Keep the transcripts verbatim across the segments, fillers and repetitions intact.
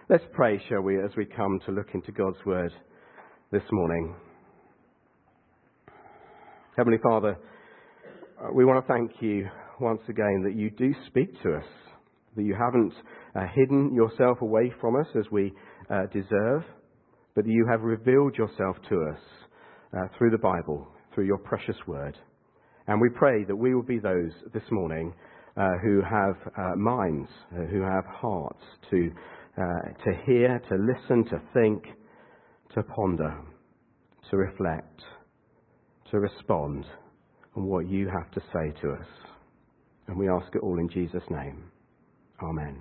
Let's pray, shall we, as we come to look into God's Word this morning. Heavenly Father, we want to thank you once again that you do speak to us, that you haven't uh, hidden yourself away from us as we uh, deserve, but that you have revealed yourself to us uh, through the Bible, through your precious Word. And we pray that we will be those this morning uh, who have uh, minds, uh, who have hearts to Uh, to hear, to listen, to think, to ponder, to reflect, to respond on what you have to say to us. And we ask it all in Jesus' name. Amen.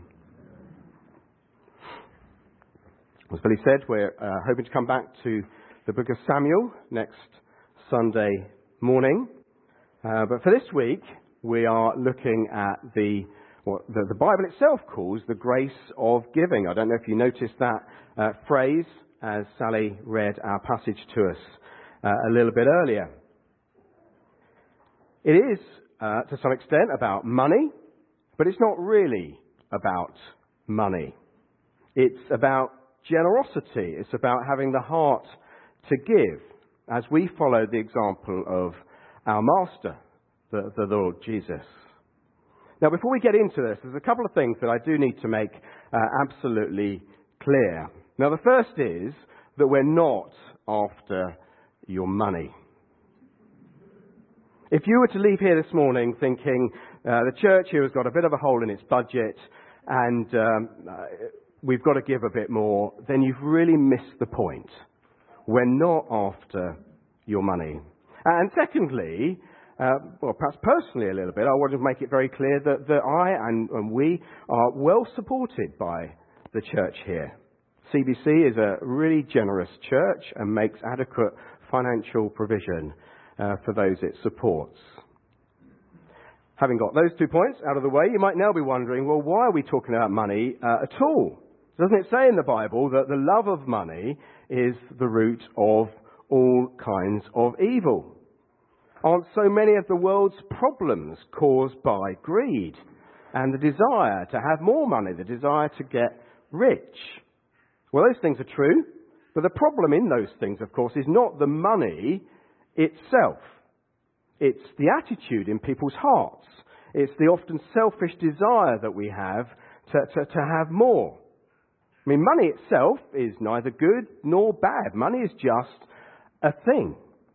As Billy said, we're uh, hoping to come back to the book of Samuel next Sunday morning. Uh, but for this week, we are looking at the what the, the Bible itself calls the grace of giving. I don't know if you noticed that uh, phrase as Sally read our passage to us uh, a little bit earlier. It is, uh, to some extent, about money, but it's not really about money. It's about generosity. It's about having the heart to give, as we follow the example of our Master, the, the Lord Jesus. Now, before we get into this, there's a couple of things that I do need to make uh, absolutely clear. Now, the first is that we're not after your money. If you were to leave here this morning thinking uh, the church here has got a bit of a hole in its budget and um, uh, we've got to give a bit more, then you've really missed the point. We're not after your money. And secondly, Uh, well, perhaps personally a little bit, I want to make it very clear that, that I and, and we are well supported by the church here. C B C is a really generous church and makes adequate financial provision uh, for those it supports. Having got those two points out of the way, you might now be wondering, well, why are we talking about money uh, at all? Doesn't it say in the Bible that the love of money is the root of all kinds of evil? Aren't so many of the world's problems caused by greed and the desire to have more money, the desire to get rich? Well, those things are true, but the problem in those things, of course, is not the money itself. It's the attitude in people's hearts. It's the often selfish desire that we have to, to, to have more. I mean, money itself is neither good nor bad. Money is just a thing.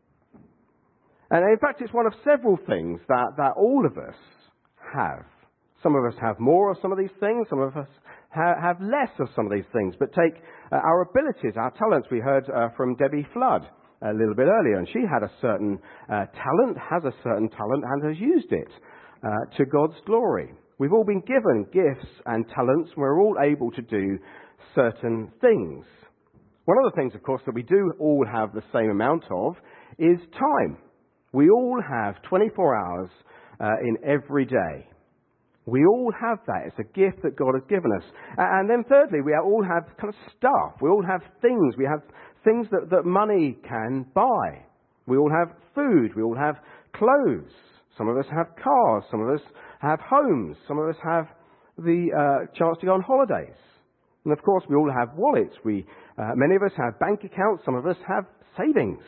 And in fact, it's one of several things that, that all of us have. Some of us have more of some of these things. Some of us ha- have less of some of these things. But take uh, our abilities, our talents. We heard uh, from Debbie Flood a little bit earlier. And she had a certain uh, talent, has a certain talent, and has used it uh, to God's glory. We've all been given gifts and talents. We're all able to do certain things. One of the things, of course, that we do all have the same amount of is time. We all have twenty-four hours uh, in every day. We all have that. It's a gift that God has given us. And then thirdly, we all have kind of stuff. We all have things. We have things that, that money can buy. We all have food. We all have clothes. Some of us have cars. Some of us have homes. Some of us have the uh, chance to go on holidays. And of course, we all have wallets. We, uh, many of us have bank accounts. Some of us have savings.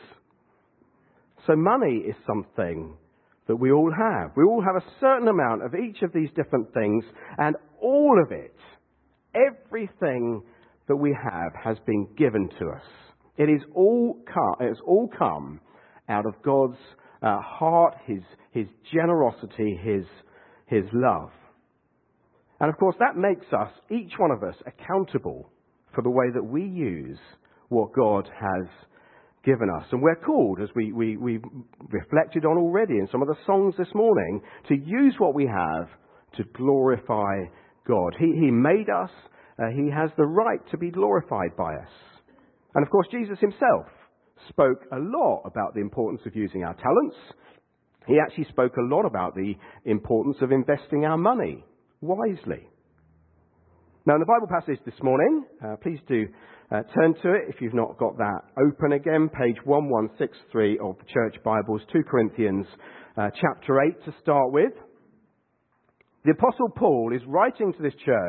So money is something that we all have. We all have a certain amount of each of these different things, and all of it, everything that we have has been given to us. It is all come, it has all come out of God's uh, heart, His His generosity, His His love. And of course, that makes us, each one of us, accountable for the way that we use what God has given us. And we're called, as we, we, we reflected on already in some of the songs this morning, to use what we have to glorify God. He, he made us. Uh, he has the right to be glorified by us. And of course, Jesus himself spoke a lot about the importance of using our talents. He actually spoke a lot about the importance of investing our money wisely. Now, in the Bible passage this morning, uh, please do uh, turn to it if you've not got that open again. Page eleven sixty-three of the Church Bibles, Second Corinthians uh, chapter eight to start with. The Apostle Paul is writing to this church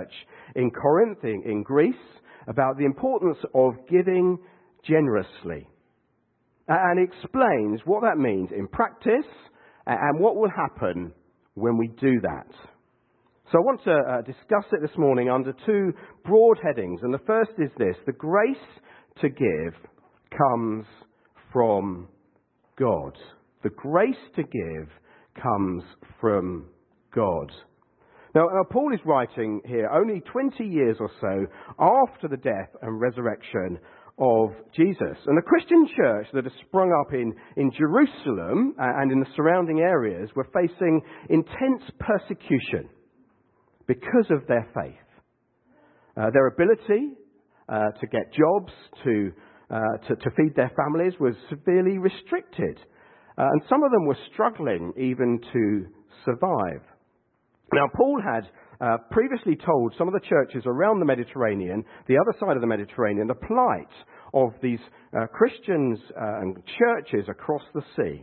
in Corinth, in, in Greece, about the importance of giving generously. And explains what that means in practice and what will happen when we do that. So I want to uh, discuss it this morning under two broad headings. And the first is this: the grace to give comes from God. The grace to give comes from God. Now, now, Paul is writing here only twenty years or so after the death and resurrection of Jesus. And the Christian church that has sprung up in, in Jerusalem and in the surrounding areas were facing intense persecution because of their faith. Uh, their ability uh, to get jobs, to, uh, to, to feed their families was severely restricted. Uh, and some of them were struggling even to survive. Now, Paul had uh, previously told some of the churches around the Mediterranean, the other side of the Mediterranean, the plight of these uh, Christians uh, and churches across the sea.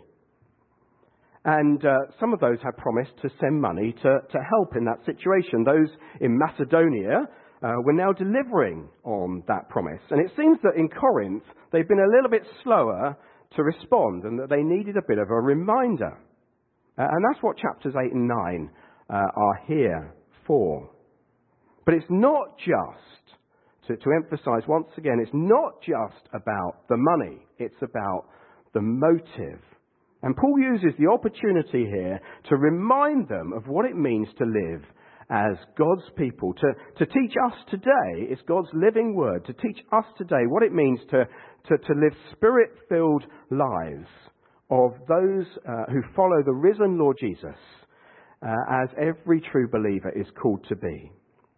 And uh, some of those had promised to send money to, to help in that situation. Those in Macedonia uh, were now delivering on that promise. And it seems that in Corinth, they've been a little bit slower to respond and that they needed a bit of a reminder. Uh, and that's what chapters eight and nine uh, are here for. But it's not just, to, to emphasize once again, it's not just about the money. It's about the motive. And Paul uses the opportunity here to remind them of what it means to live as God's people, to, to teach us today, it's God's living word, to teach us today what it means to, to, to live spirit-filled lives of those uh, who follow the risen Lord Jesus, uh, as every true believer is called to be.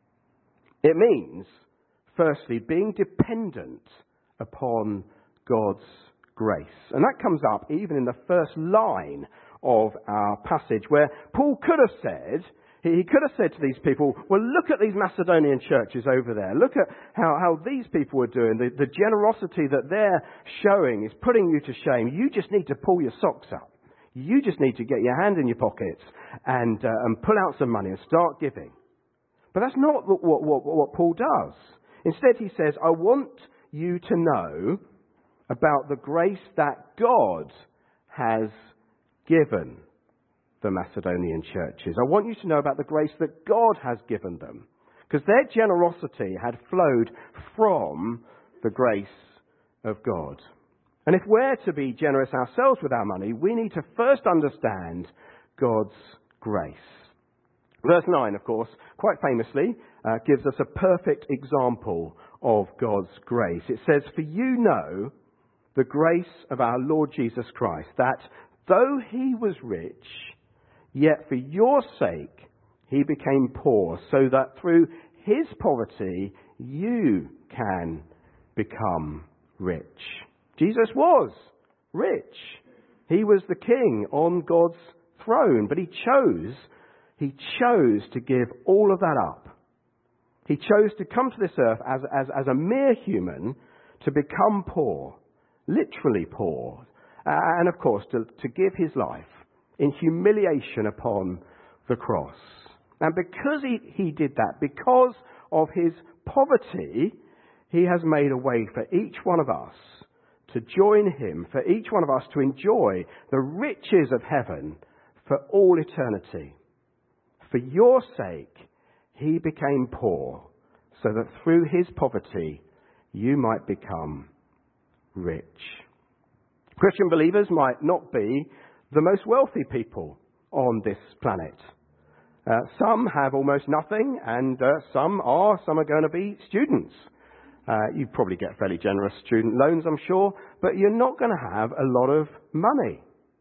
It means, firstly, being dependent upon God's grace. And that comes up even in the first line of our passage, where Paul could have said, he could have said to these people, well, look at these Macedonian churches over there. Look at how, how these people are doing. The, the generosity that they're showing is putting you to shame. You just need to pull your socks up. You just need to get your hand in your pockets and, uh, and pull out some money and start giving. But that's not what, what, what Paul does. Instead, he says, I want you to know about the grace that God has given the Macedonian churches. I want you to know about the grace that God has given them, because their generosity had flowed from the grace of God. And if we're to be generous ourselves with our money, we need to first understand God's grace. Verse nine, of course, quite famously, uh, gives us a perfect example of God's grace. It says, for you know the grace of our Lord Jesus Christ, that though he was rich, yet for your sake he became poor, so that through his poverty you can become rich. Jesus was rich. He was the king on God's throne, but he chose, he chose to give all of that up. He chose to come to this earth as, as, as a mere human, to become poor, literally poor, uh, and of course to, to give his life in humiliation upon the cross. And because he, he did that, because of his poverty, he has made a way for each one of us to join him, for each one of us to enjoy the riches of heaven for all eternity. For your sake, he became poor, so that through his poverty, you might become rich. Christian believers might not be the most wealthy people on this planet. Uh, some have almost nothing, and uh, some are, some are going to be students. Uh, you probably get fairly generous student loans, I'm sure, but you're not going to have a lot of money.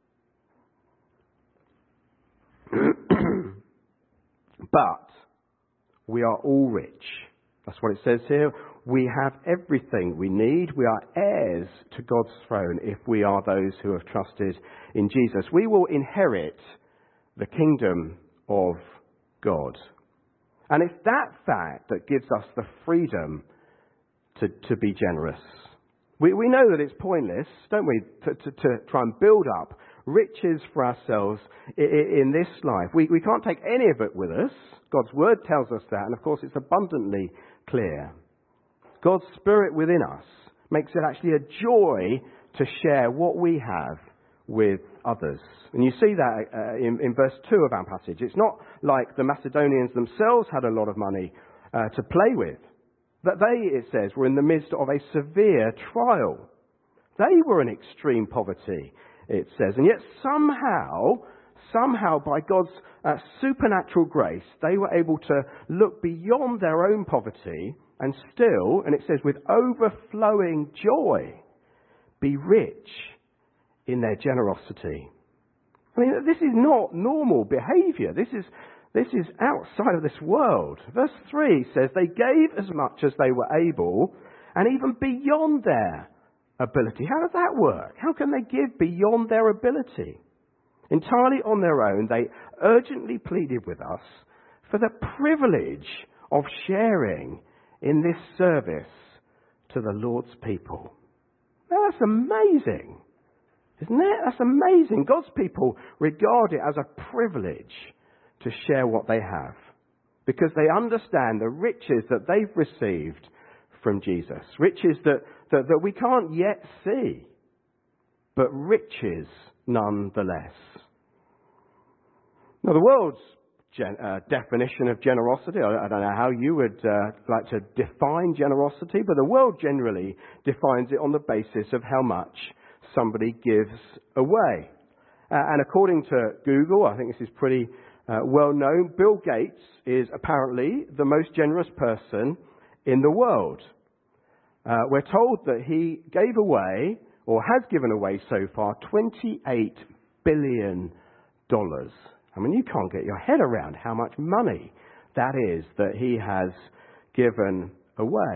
But we are all rich. That's what it says here. We have everything we need. We are heirs to God's throne if we are those who have trusted in Jesus. We will inherit the kingdom of God. And it's that fact that gives us the freedom to, to be generous. We, we know that it's pointless, don't we, to, to, to try and build up riches for ourselves in this life. We, we can't take any of it with us. God's word tells us that, and of course it's abundantly clear. God's Spirit within us makes it actually a joy to share what we have with others. And you see that uh, in, in verse two of our passage. It's not like the Macedonians themselves had a lot of money uh, to play with. That they, it says, were in the midst of a severe trial. They were in extreme poverty, it says. And yet somehow, somehow by God's uh, supernatural grace, they were able to look beyond their own poverty and still, and it says, with overflowing joy, be rich in their generosity. I mean, this is not normal behavior. This is This is outside of this world. Verse three says they gave as much as they were able and even beyond their ability. How does that work? How can they give beyond their ability? Entirely on their own, they urgently pleaded with us for the privilege of sharing in this service to the Lord's people. Now that's amazing, isn't it? That's amazing. God's people regard it as a privilege to share what they have, because they understand the riches that they've received from Jesus. Riches that, that, that we can't yet see, but riches nonetheless. Now, the world's gen, uh, definition of generosity, I, I don't know how you would uh, like to define generosity, but the world generally defines it on the basis of how much somebody gives away. Uh, and according to Google, I think this is pretty Uh, well known, Bill Gates is apparently the most generous person in the world. Uh, we're told that he gave away, or has given away so far, twenty-eight billion dollars. I mean, you can't get your head around how much money that is that he has given away.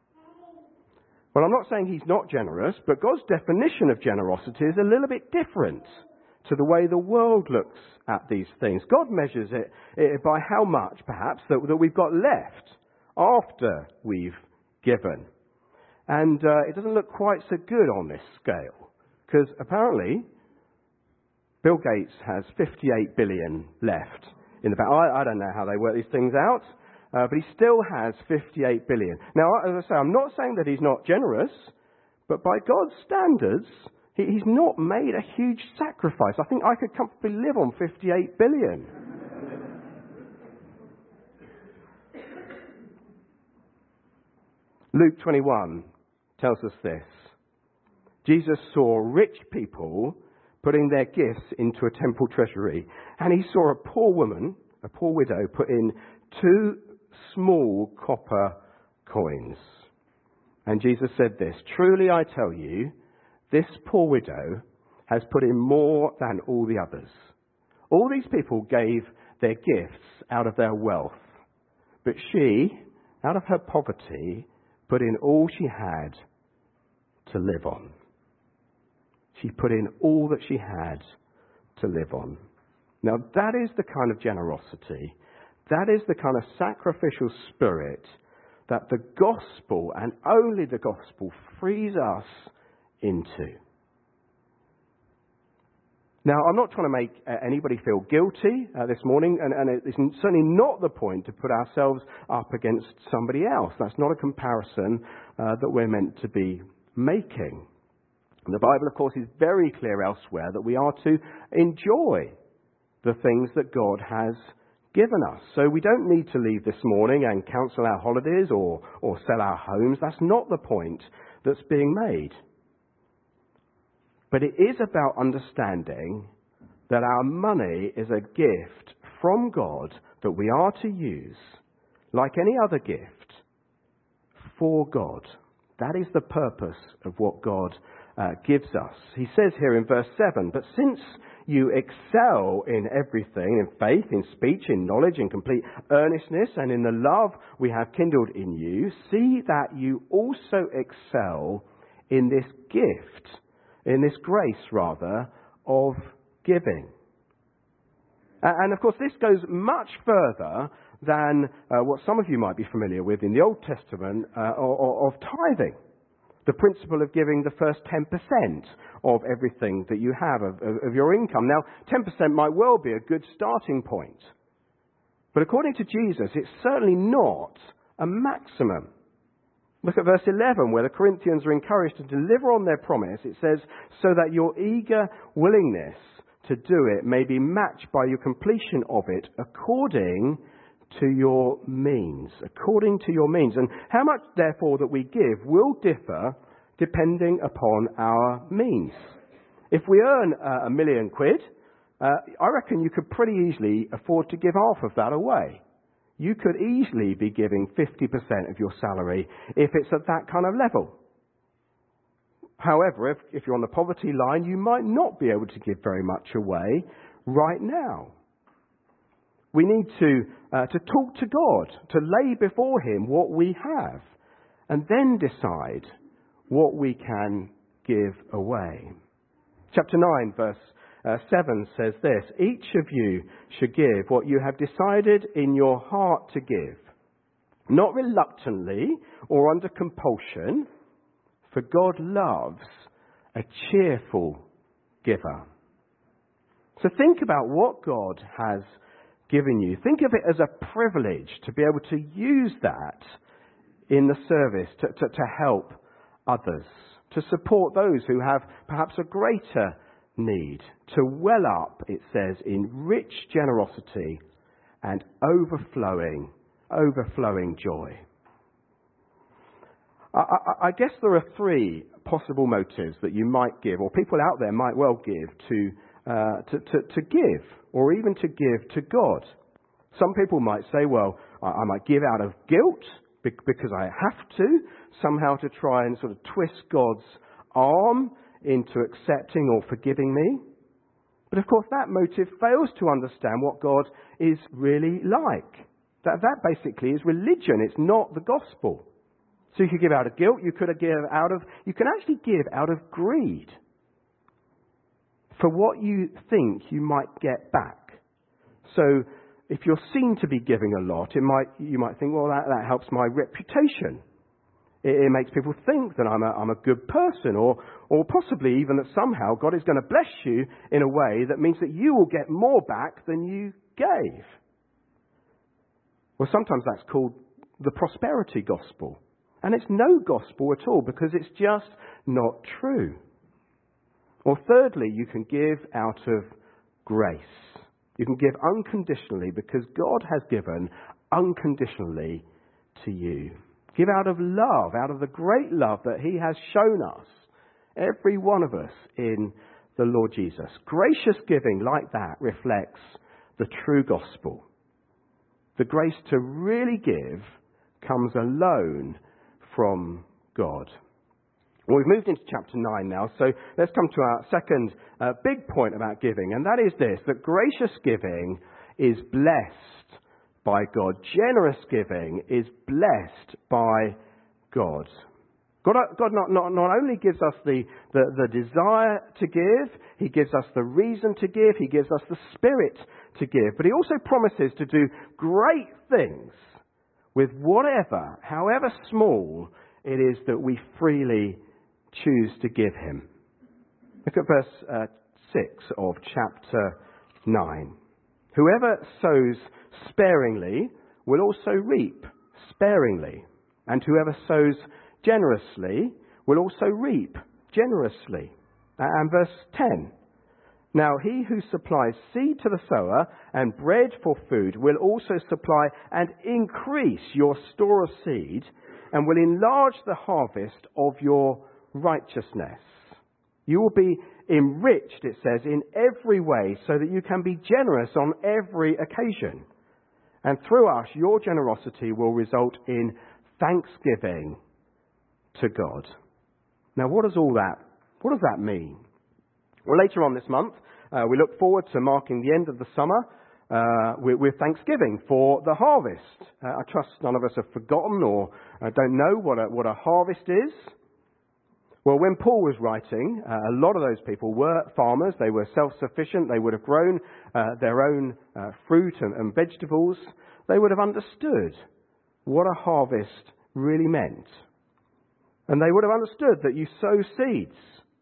Well, I'm not saying he's not generous, but God's definition of generosity is a little bit different to the way the world looks at these things. God measures it, it by how much, perhaps, that, that we've got left after we've given. And uh, it doesn't look quite so good on this scale, because apparently Bill Gates has fifty-eight billion left in the bank. I, I don't know how they work these things out, uh, but he still has fifty-eight billion. Now, as I say, I'm not saying that he's not generous, but by God's standards, he's not made a huge sacrifice. I think I could comfortably live on fifty-eight billion. Luke twenty-one tells us this. Jesus saw rich people putting their gifts into a temple treasury, and he saw a poor woman, a poor widow, put in two small copper coins. And Jesus said this, "Truly I tell you, this poor widow has put in more than all the others. All these people gave their gifts out of their wealth, but she, out of her poverty, put in all she had to live on." She put in all that she had to live on. Now that is the kind of generosity, that is the kind of sacrificial spirit that the gospel, and only the gospel, frees us into. Now, I'm not trying to make uh, anybody feel guilty uh, this morning, and, and it's certainly not the point to put ourselves up against somebody else. That's not a comparison uh, that we're meant to be making. And the Bible, of course, is very clear elsewhere that we are to enjoy the things that God has given us. So we don't need to leave this morning and cancel our holidays or, or sell our homes. That's not the point that's being made. But it is about understanding that our money is a gift from God that we are to use, like any other gift, for God. That is the purpose of what God uh, gives us. He says here in verse seven, "But since you excel in everything, in faith, in speech, in knowledge, in complete earnestness, and in the love we have kindled in you, see that you also excel in this gift," in this grace, rather, of giving. And of course, this goes much further than uh, what some of you might be familiar with in the Old Testament uh, of, of tithing. The principle of giving the first ten percent of everything that you have, of, of, of your income. Now, ten percent might well be a good starting point. But according to Jesus, it's certainly not a maximum. Look at verse eleven, where the Corinthians are encouraged to deliver on their promise. It says, so that your eager willingness to do it may be matched by your completion of it according to your means. According to your means. And how much, therefore, that we give will differ depending upon our means. If we earn uh, a million quid, uh, I reckon you could pretty easily afford to give half of that away. You could easily be giving fifty percent of your salary if it's at that kind of level. However, if, if you're on the poverty line, you might not be able to give very much away right now. We need to, uh, to talk to God, to lay before Him what we have, and then decide what we can give away. Chapter nine, verse uh, seven says this, each of you should give what you have decided in your heart to give, not reluctantly or under compulsion, for God loves a cheerful giver. So think about what God has given you. Think of it as a privilege to be able to use that in the service, to, to, to help others, to support those who have perhaps a greater need, to well up, it says, in rich generosity and overflowing, overflowing joy. I, I, I guess there are three possible motives that you might give, or people out there might well give, to, uh, to, to, to give, or even to give to God. Some people might say, well, I, I might give out of guilt because I have to, somehow to try and sort of twist God's arm into accepting or forgiving me. But of course that motive fails to understand what God is really like. That, that basically is religion, it's not the gospel. So you could give out of guilt, you could give out of, you can actually give out of greed for what you think you might get back. So if you're seen to be giving a lot, it might, you might think, well, that, that helps my reputation. It, it makes people think that I'm a, I'm a good person, or, or possibly even that somehow God is going to bless you in a way that means that you will get more back than you gave. Well, sometimes that's called the prosperity gospel. And it's no gospel at all because it's just not true. Or thirdly, you can give out of grace. You can give unconditionally because God has given unconditionally to you. Give out of love, out of the great love that He has shown us, every one of us in the Lord Jesus. Gracious giving like that reflects the true gospel. The grace to really give comes alone from God. Well, we've moved into chapter nine now, so let's come to our second uh, big point about giving, and that is this, that gracious giving is blessed by God. Generous giving is blessed by God. God, God not, not, not only gives us the, the, the desire to give, He gives us the reason to give, He gives us the spirit to give, but He also promises to do great things with whatever, however small it is that we freely choose to give Him. Look at verse uh, six of chapter nine. Whoever sows sparingly will also reap sparingly, and whoever sows generously will also reap generously. And verse ten. Now he who supplies seed to the sower and bread for food will also supply and increase your store of seed and will enlarge the harvest of your righteousness. You will be enriched, it says, in every way so that you can be generous on every occasion. And through us, your generosity will result in thanksgiving to God. Now, what does all that, what does that mean? Well, later on this month, uh, we look forward to marking the end of the summer uh, with, with Thanksgiving for the harvest. Uh, I trust none of us have forgotten or uh, don't know what a, what a harvest is. Well, when Paul was writing, uh, a lot of those people were farmers. They were self-sufficient. They would have grown uh, their own uh, fruit and, and vegetables. They would have understood what a harvest really meant. And they would have understood that you sow seeds.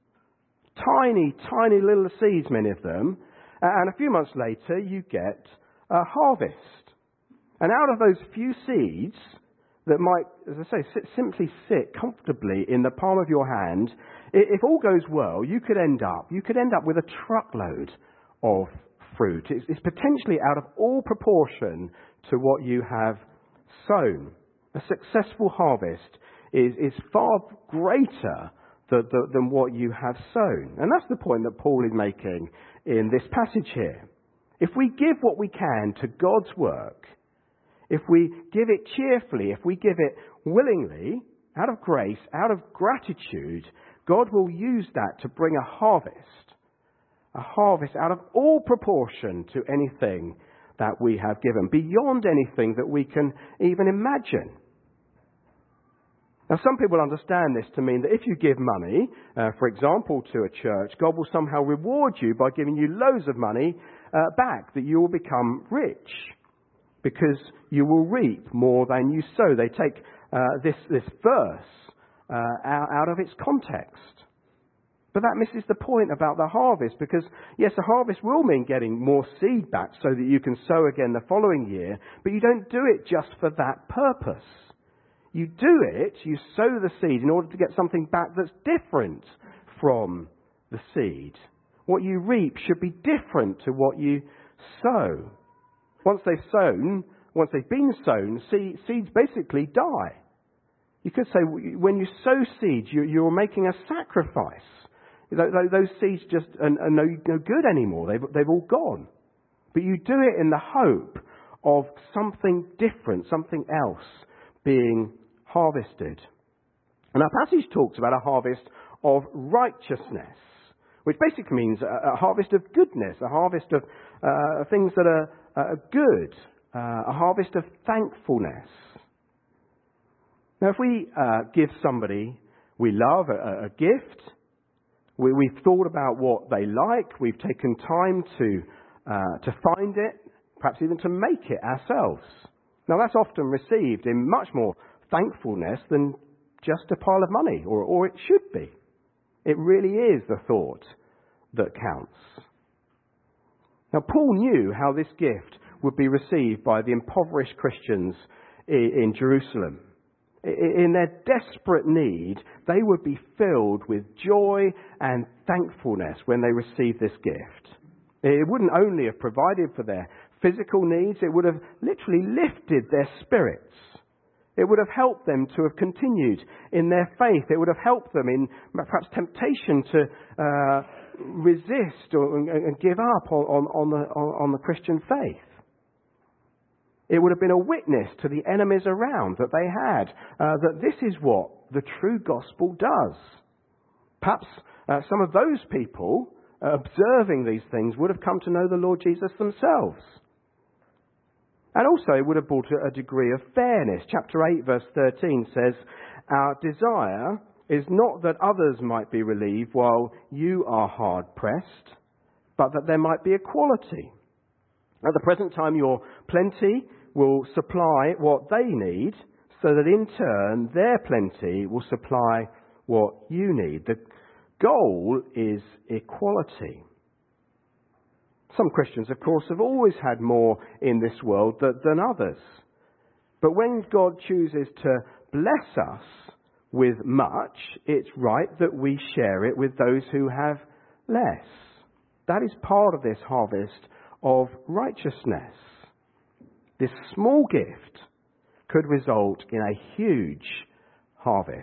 Tiny, tiny little seeds, many of them. And a few months later, you get a harvest. And out of those few seeds that might, as I say, sit, simply sit comfortably in the palm of your hand, if all goes well, you could end up, you could end up with a truckload of fruit. It's, it's potentially out of all proportion to what you have sown. A successful harvest is, is far greater than, than what you have sown. And that's the point that Paul is making in this passage here. If we give what we can to God's work, if we give it cheerfully, if we give it willingly, out of grace, out of gratitude, God will use that to bring a harvest. A harvest out of all proportion to anything that we have given, beyond anything that we can even imagine. Now, some people understand this to mean that if you give money, uh, for example, to a church, God will somehow reward you by giving you loads of money uh, back, that you will become rich because you will reap more than you sow. They take uh, this, this verse uh, out, out of its context. But that misses the point about the harvest, because yes, a harvest will mean getting more seed back so that you can sow again the following year, but you don't do it just for that purpose. You do it, you sow the seed in order to get something back that's different from the seed. What you reap should be different to what you sow. Once they've sown, once they've been sown, seeds basically die. You could say when you sow seeds, you're making a sacrifice. Those seeds just are no good anymore. They've, they've all gone. But you do it in the hope of something different, something else being harvested. And our passage talks about a harvest of righteousness, which basically means a, a harvest of goodness, a harvest of uh, things that are uh, good, uh, a harvest of thankfulness. Now, if we uh, give somebody we love a, a gift, we, we've thought about what they like, we've taken time to uh, to find it, perhaps even to make it ourselves. Now, that's often received in much more thankfulness than just a pile of money, or, or it should be. It really is the thought that counts. Now, Paul knew how this gift would be received by the impoverished Christians in, in Jerusalem. In their desperate need, they would be filled with joy and thankfulness when they received this gift. It wouldn't only have provided for their physical needs, it would have literally lifted their spirits. It would have helped them to have continued in their faith. It would have helped them in perhaps temptation to uh, resist or, and give up on, on, on, the, on, on the Christian faith. It would have been a witness to the enemies around that they had, uh, that this is what the true gospel does. Perhaps uh, some of those people uh, observing these things would have come to know the Lord Jesus themselves. And also it would have brought a degree of fairness. Chapter eight verse thirteen says, "Our desire is not that others might be relieved while you are hard pressed, but that there might be equality. At the present time your plenty will supply what they need, so that in turn their plenty will supply what you need." The goal is equality. Some Christians, of course, have always had more in this world than others. But when God chooses to bless us with much, it's right that we share it with those who have less. That is part of this harvest of righteousness. This small gift could result in a huge harvest.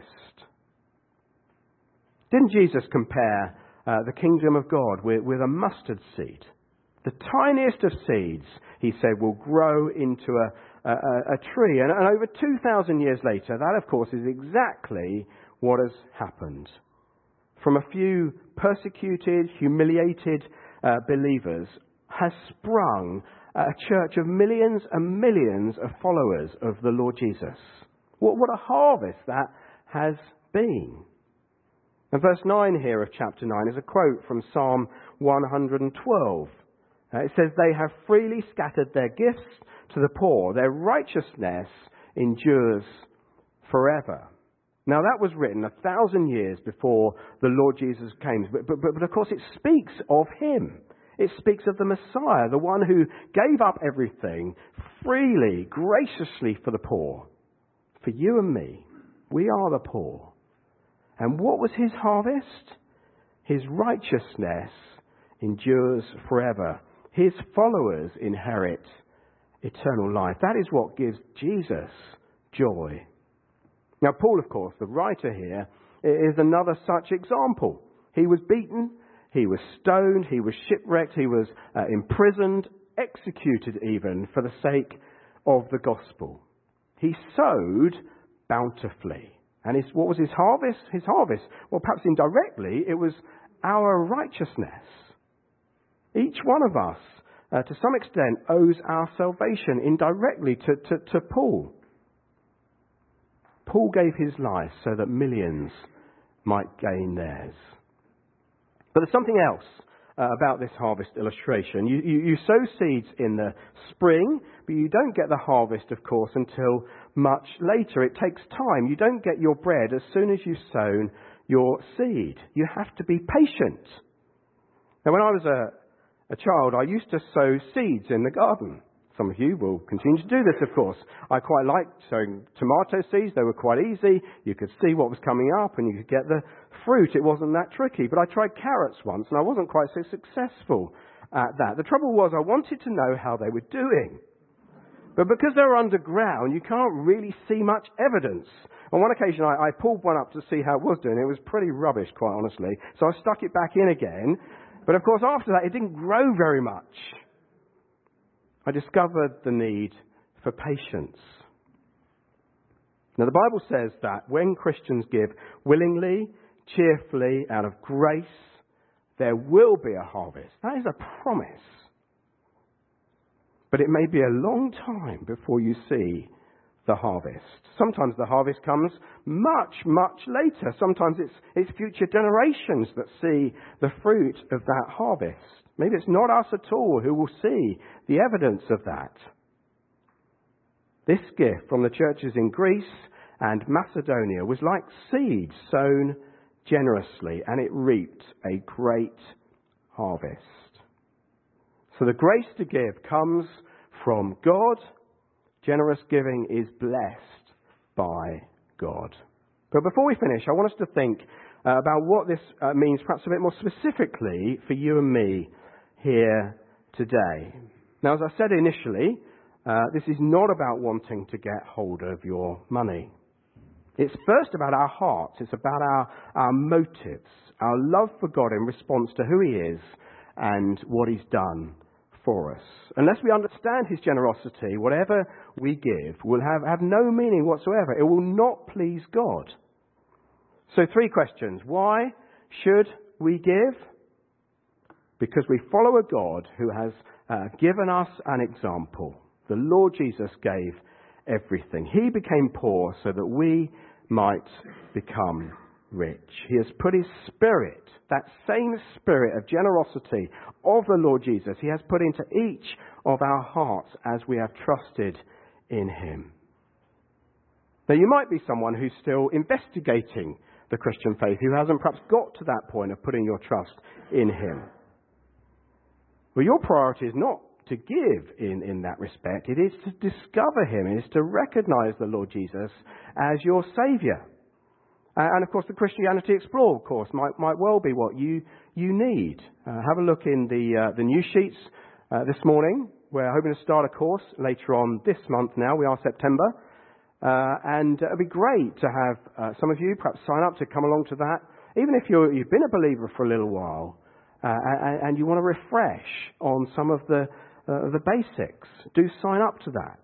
Didn't Jesus compare uh, the kingdom of God with, with a mustard seed? The tiniest of seeds, he said, will grow into a, a, a tree. And, and over two thousand years later, that, of course, is exactly what has happened. From a few persecuted, humiliated uh, believers has sprung a church of millions and millions of followers of the Lord Jesus. What, what a harvest that has been. And verse nine here of chapter nine is a quote from Psalm one hundred twelve. Uh, it says, "They have freely scattered their gifts to the poor. Their righteousness endures forever." Now that was written a thousand years before the Lord Jesus came. But, but, but of course it speaks of him. It speaks of the Messiah, the one who gave up everything freely, graciously for the poor. For you and me, we are the poor. And what was his harvest? His righteousness endures forever. His followers inherit eternal life. That is what gives Jesus joy. Now, Paul, of course, the writer here, is another such example. He was beaten, he was stoned, he was shipwrecked, he was uh, imprisoned, executed even for the sake of the gospel. He sowed bountifully. And his, what was his harvest? His harvest, well, perhaps indirectly, it was our righteousness. Each one of us, uh, to some extent, owes our salvation indirectly to, to, to Paul. Paul gave his life so that millions might gain theirs. But there's something else uh, about this harvest illustration. You, you, you sow seeds in the spring, but you don't get the harvest, of course, until much later. It takes time. You don't get your bread as soon as you've sown your seed. You have to be patient. Now, when I was a, a child, I used to sow seeds in the garden. Some of you will continue to do this, of course. I quite liked sowing tomato seeds. They were quite easy. You could see what was coming up and you could get the fruit. It wasn't that tricky. But I tried carrots once and I wasn't quite so successful at that. The trouble was I wanted to know how they were doing. But because they were underground, you can't really see much evidence. On one occasion, I, I pulled one up to see how it was doing. It was pretty rubbish, quite honestly. So I stuck it back in again. But of course, after that, it didn't grow very much. I discovered the need for patience. Now, the Bible says that when Christians give willingly, cheerfully, out of grace, there will be a harvest. That is a promise. But it may be a long time before you see the harvest. Sometimes the harvest comes much, much later. Sometimes it's, it's future generations that see the fruit of that harvest. Maybe it's not us at all who will see the evidence of that. This gift from the churches in Greece and Macedonia was like seed sown generously, and it reaped a great harvest. So the grace to give comes from God. Generous giving is blessed by God. But before we finish, I want us to think uh, about what this uh, means perhaps a bit more specifically for you and me here today. Now, as I said initially, uh, this is not about wanting to get hold of your money. It's first about our hearts. It's about our, our motives, our love for God in response to who he is and what he's done for us. Unless we understand his generosity, whatever we give will have, have no meaning whatsoever. It will not please God. So three questions. Why should we give? Because we follow a God who has uh, given us an example. The Lord Jesus gave everything. He became poor so that we might become rich. He has put his spirit, that same spirit of generosity of the Lord Jesus, he has put into each of our hearts as we have trusted in him. Now, you might be someone who's still investigating the Christian faith, who hasn't perhaps got to that point of putting your trust in him. Well, your priority is not to give in, in that respect. It is to discover him. It is to recognize the Lord Jesus as your Saviour. And of course, the Christianity Explored, of course, might, might well be what you, you need. Uh, have a look in the, uh, the news sheets uh, this morning. We're hoping to start a course later on this month now. We are September. Uh, and it would be great to have uh, some of you perhaps sign up to come along to that. Even if you're, you've been a believer for a little while uh, and, and you want to refresh on some of the, uh, the basics, do sign up to that.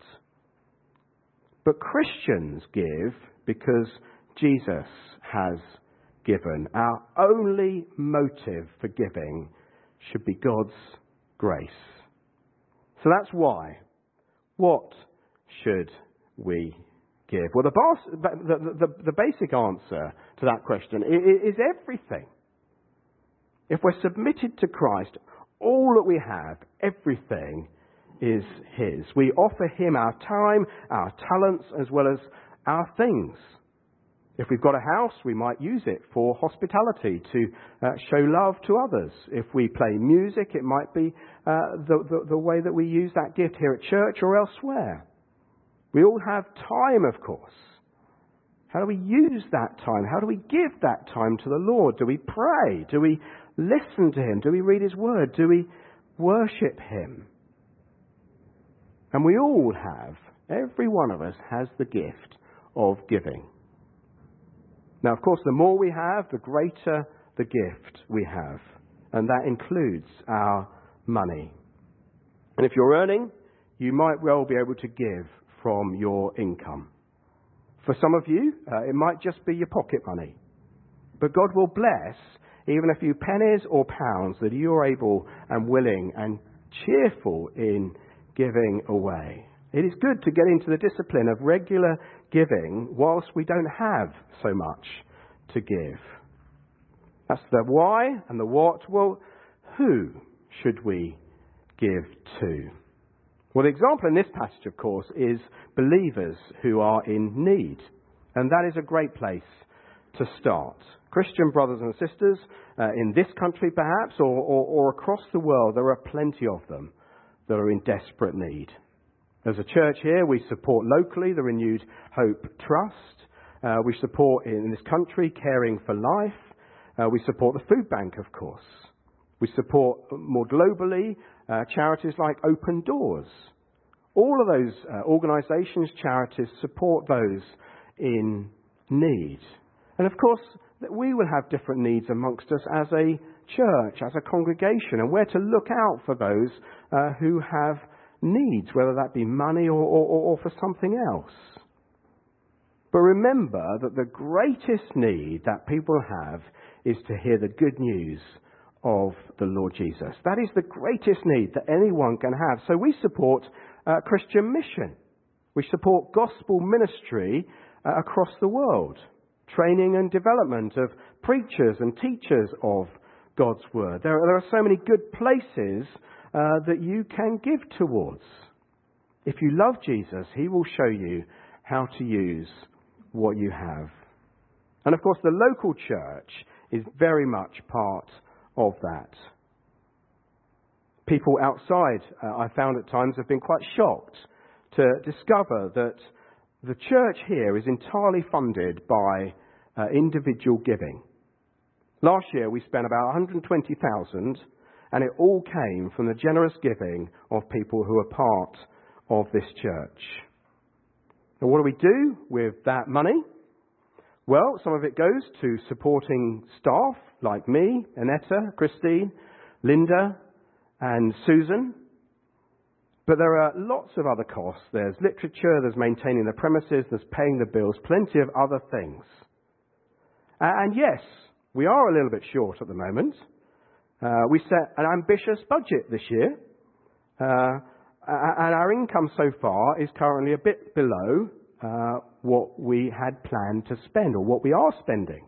But Christians give because Jesus has given. Our only motive for giving should be God's grace. So that's why. What should we give? Well, the, bas- the, the, the basic answer to that question is everything. If we're submitted to Christ, all that we have, everything is his. We offer him our time, our talents, as well as our things. If we've got a house, we might use it for hospitality, to uh, show love to others. If we play music, it might be uh, the, the, the way that we use that gift here at church or elsewhere. We all have time, of course. How do we use that time? How do we give that time to the Lord? Do we pray? Do we listen to Him? Do we read His Word? Do we worship Him? And we all have, every one of us has the gift of giving. Now, of course, the more we have, the greater the gift we have. And that includes our money. And if you're earning, you might well be able to give from your income. For some of you, uh, it might just be your pocket money. But God will bless even a few pennies or pounds that you're able and willing and cheerful in giving away. It is good to get into the discipline of regular giving whilst we don't have so much to give. That's the why and the what. Well, who should we give to? Well, the example in this passage, of course, is believers who are in need. And that is a great place to start. Christian brothers and sisters, uh, in this country perhaps, or, or, or across the world, there are plenty of them that are in desperate need. As a church here, we support locally the Renewed Hope Trust. Uh, we support in this country Caring for Life. Uh, we support the food bank, of course. We support more globally uh, charities like Open Doors. All of those uh, organisations, charities, support those in need. And of course, we will have different needs amongst us as a church, as a congregation, and we're to look out for those uh, who have needs, whether that be money or, or, or for something else. But remember that the greatest need that people have is to hear the good news of the Lord Jesus. That is the greatest need that anyone can have. So we support uh, Christian mission. We support gospel ministry uh, across the world. Training and development of preachers and teachers of God's Word. There, there are so many good places uh, that you can give towards. If you love Jesus, He will show you how to use what you have. And of course, the local church is very much part of that. People outside, uh, I found at times, have been quite shocked to discover that the church here is entirely funded by uh, individual giving. Last year we spent about one hundred twenty thousand dollars, and it all came from the generous giving of people who are part of this church. And what do we do with that money? Well, some of it goes to supporting staff like me, Annetta, Christine, Linda and Susan. But there are lots of other costs. There's literature, there's maintaining the premises, there's paying the bills, plenty of other things. And yes, we are a little bit short at the moment. Uh, we set an ambitious budget this year. Uh, and our income so far is currently a bit below uh, what we had planned to spend, or what we are spending.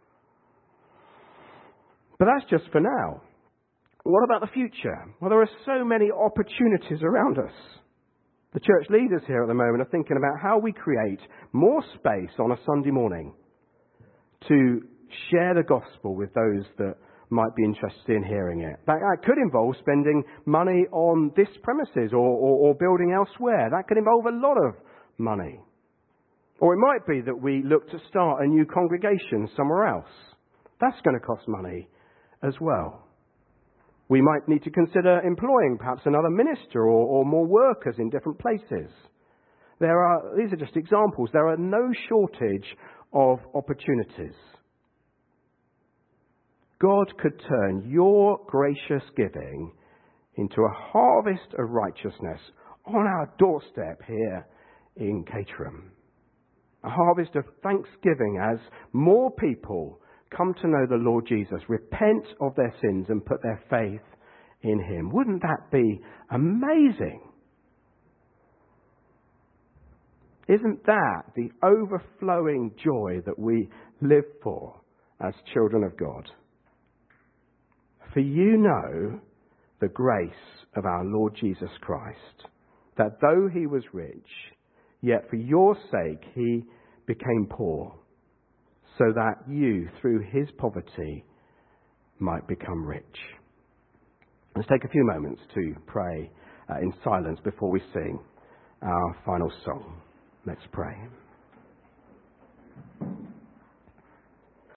But that's just for now. What about the future? Well, there are so many opportunities around us. The church leaders here at the moment are thinking about how we create more space on a Sunday morning to share the gospel with those that might be interested in hearing it. That, that could involve spending money on this premises or, or, or building elsewhere. That could involve a lot of money. Or it might be that we look to start a new congregation somewhere else. That's going to cost money as well. We might need to consider employing perhaps another minister or, or more workers in different places. There are, these are just examples. There are no shortage of opportunities. God could turn your gracious giving into a harvest of righteousness on our doorstep here in Caterham. A harvest of thanksgiving as more people come to know the Lord Jesus, repent of their sins and put their faith in Him. Wouldn't that be amazing? Isn't that the overflowing joy that we live for as children of God? For you know the grace of our Lord Jesus Christ, that though He was rich, yet for your sake He became poor, so that you, through his poverty, might become rich. Let's take a few moments to pray uh, in silence before we sing our final song. Let's pray.